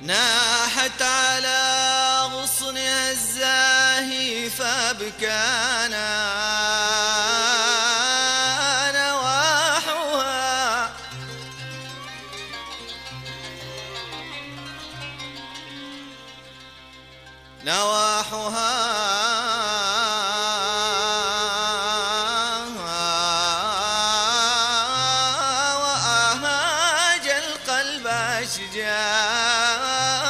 ناحت على غصنها الزاهي فبكانا نواحها، نواحها وأهاج القلب أشجانا.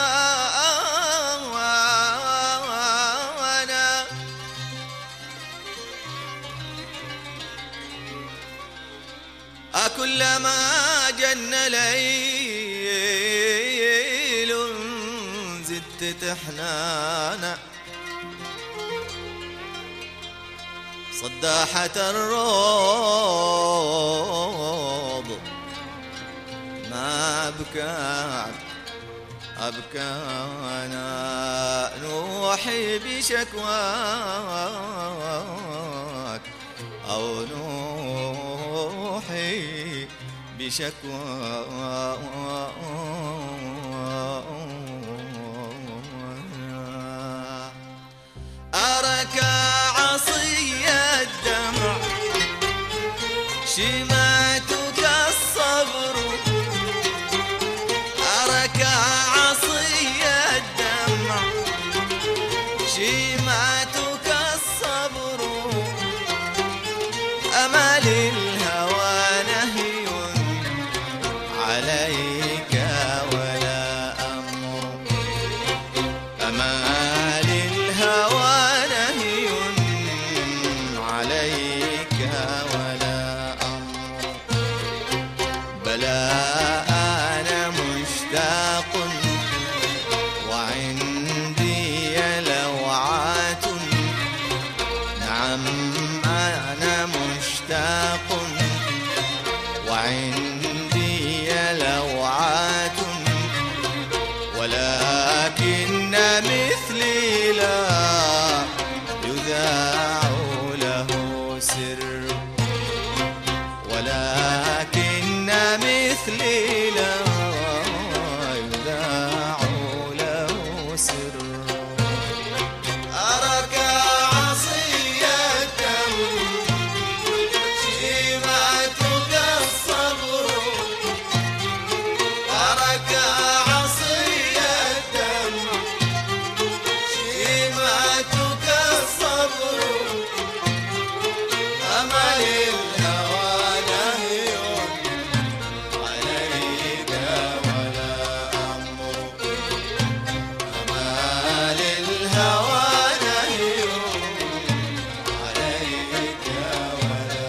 كلما جن ليل زدت تحنانا، صداحة الروض ما أبكانا، نوحي بشكواك أو نوحي بشكواك. أراك عصي الدمع شماتك الصبر، أراك عصي الدمع شماتك الصبر، أمل الهوى نهي عليك ولا أمر، أمل الهوى نهي عليك ولا أمر. بلى أنا مشتاق وعندي لوعات، نعم أنا مشتاق وعندي لوعات، ولكن مثلي لا يذاع له سر، ولكن مثلي لا يذاع له سر. أراك عصي الدمع شيماتك الصبر، أراك عصي الدمع شيماتك الصبر، أمل الهوى نهي عليك ولا أمر، أمل الهوى نهي عليك ولا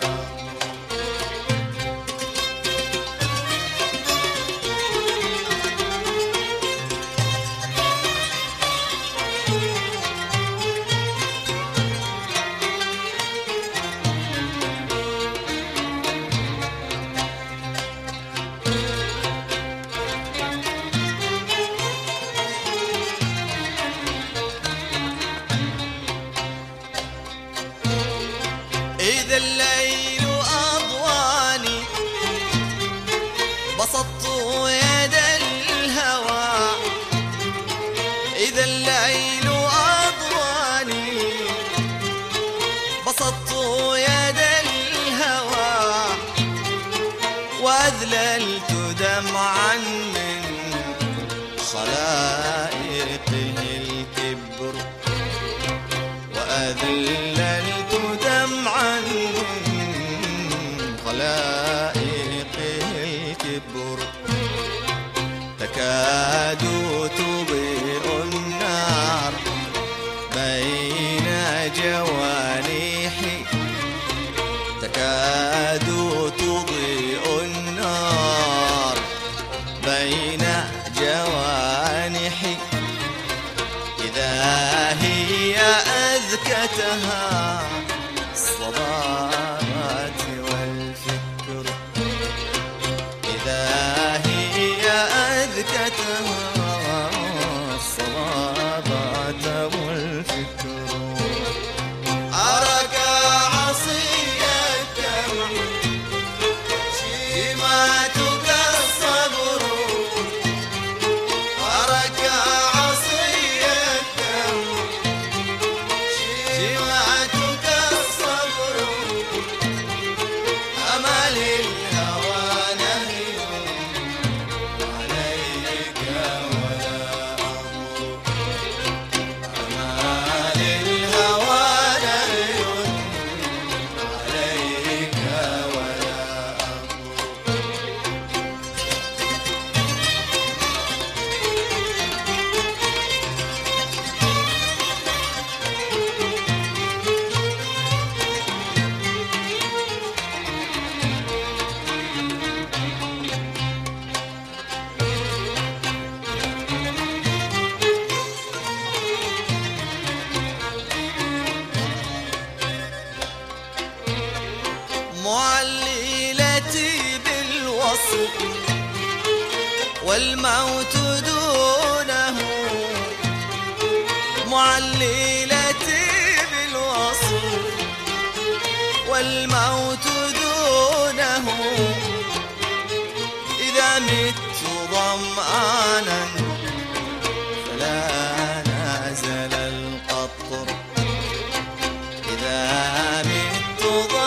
إذا الليل أضواني بسطت يد الهوى، إذا الليل أضواني بسطت يد الهوى، وأذللت دمعا من خلائقه الكبر، وأذللت دمعا من خلائقه الكبر، تكاد تضيء النار بين جوانحي، تكاد تضيء النار بين جوانحي، إذا هي أذكتها الصبابات والفكر، إذا هي أذكتها الصبابات والفكر. أراك عصي الدمع شيماتك الصبر، معللتي بالوصف والموت دونه، معللتي بالوصف والموت دونه، إذا مت ظمآنا فلا نزل القطر، إذا مت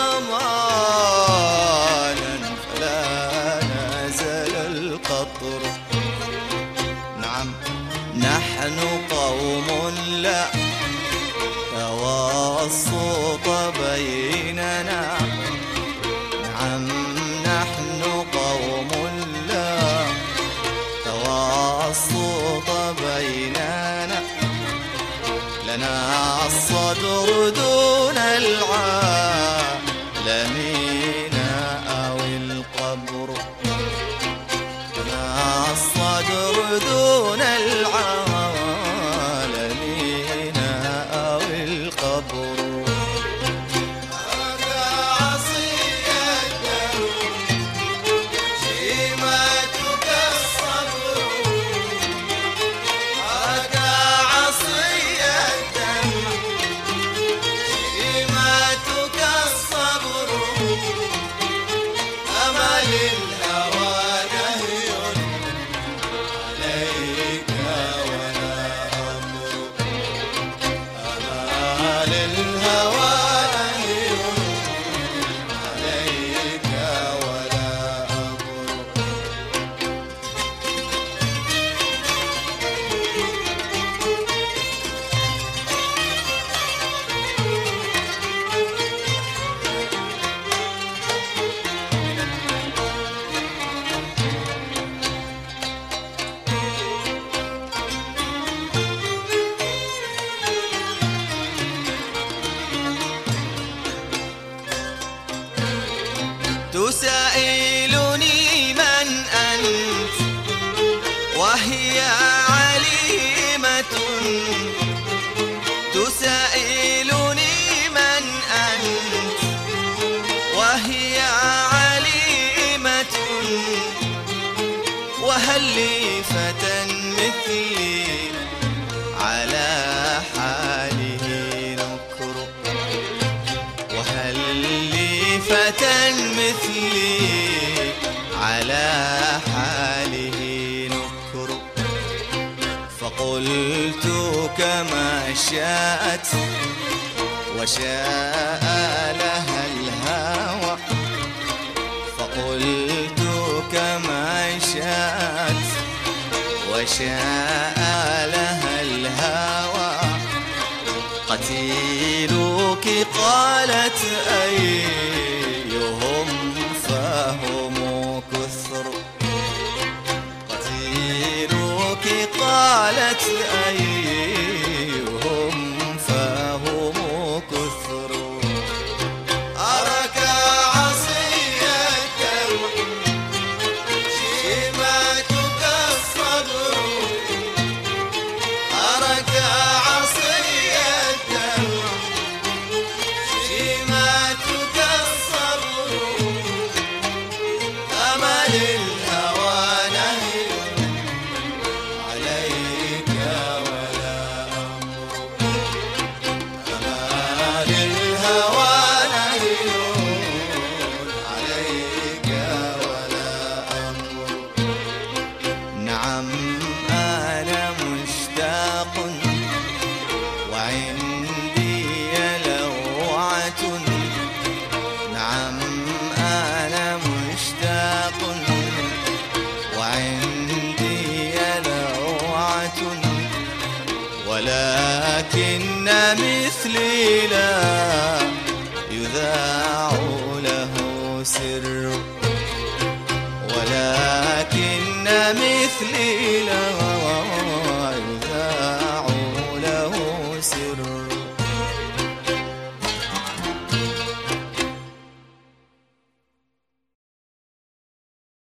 ظمآنا فلا نزل القطر. نعم نحن قوم لا توسط بيننا، نعم نحن قوم لا توسط بيننا، لنا الصدر دون العالمين أو القبر، لنا الصدر دون العالمين أو القبر. تسائلني من أنت وهي عليمة، تسائلني من أنت وهي عليمة، وهل لي فتى مثلي على حاله نكر، وهل لي فتى مثلي على حاله نكر. فقلت كما شاءت وشاء لها الهوى، فقلت كما شاءت وشاء لها الهوى. قتيلك قالت أيهم فهم كثر، قتيلك قالت أيهم فهم كثر. أراك عصية شيمتك الصبر، أراك ولكن مثلي لا يذاع له سر، ولكن مثلي لا